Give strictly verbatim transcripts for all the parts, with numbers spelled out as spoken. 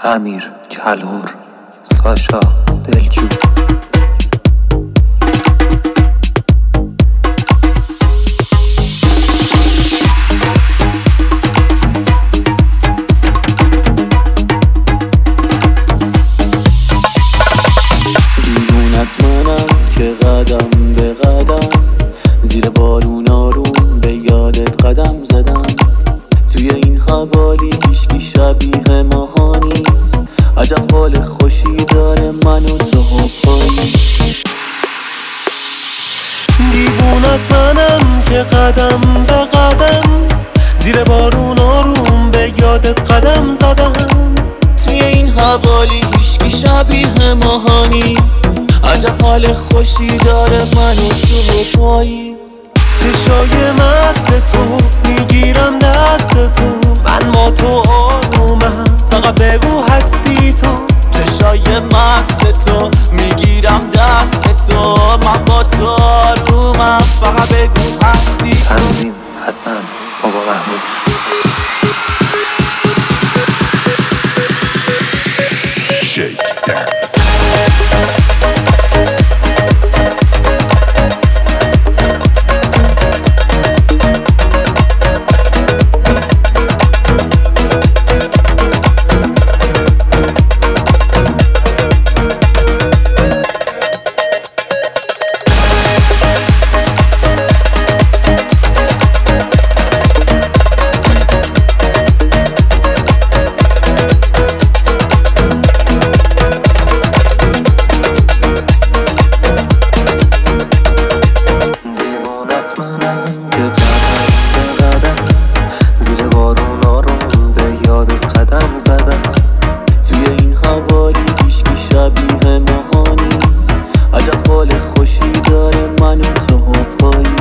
امیر کلهر، ساشا دلجو. دیوونت منم که قدم به قدم زیر بارون آروم به یادت قدم زدم. توی این حوالی هیچکی شبیه ماها نیست. عجب حال خوشی داره من و تو پایی. دیوونت منم که قدم به قدم زیر بارون آروم به یادت قدم زدم. توی این حوالی هیچکی شبیه ماها نیست. عجب حال خوشی داره من و تو پایی. چشای مست تو میگیرم دست تو، من با تو آرومم فقط بگو هستی تو. چشای مست تو میگیرم دست تو، من با تو آرومم فقط بگو هستی تو. تنظیم حسن بابا محمودی. شیک دنس. منم که قدم به قدم زیر بارون آروم به یادت قدم زدم. توی این حوالی هیچکی شبیه ماها نیست. عجب حال خوشی داره من و تو پایی.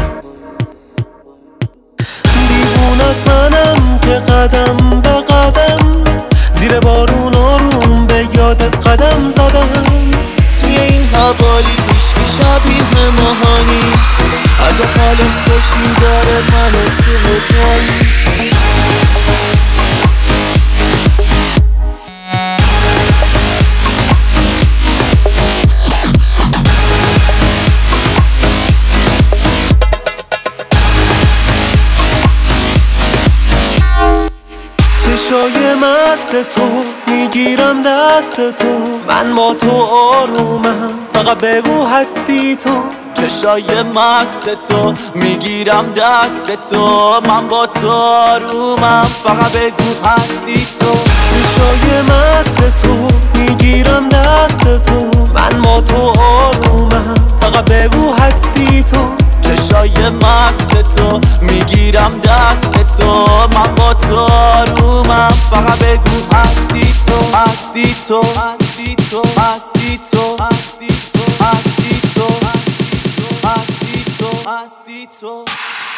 دیوونت منم که قدم به قدم زیر بارون آروم به یادت قدم زدم. توی این حوالی هیچکی شبیه ماها نیست. عجب حال خوشی داره من و تو پایی. چشای مست تو میگیرم دست تو، من با تو آرومم فقط بگو هستی تو. چشای مست تو میگیرم دست تو، من با تو آرومم فقط بگو هستی تو. چشای مست تو میگیرم دست تو، من با تو آرومم فقط بگو هستی تو. چشای مست تو میگیرم دست تو، من با تو آرومم فقط بگو هستی تو. هستی تو هستی تو هستی تو هستی تو هستی تو هستی تو هستی تو.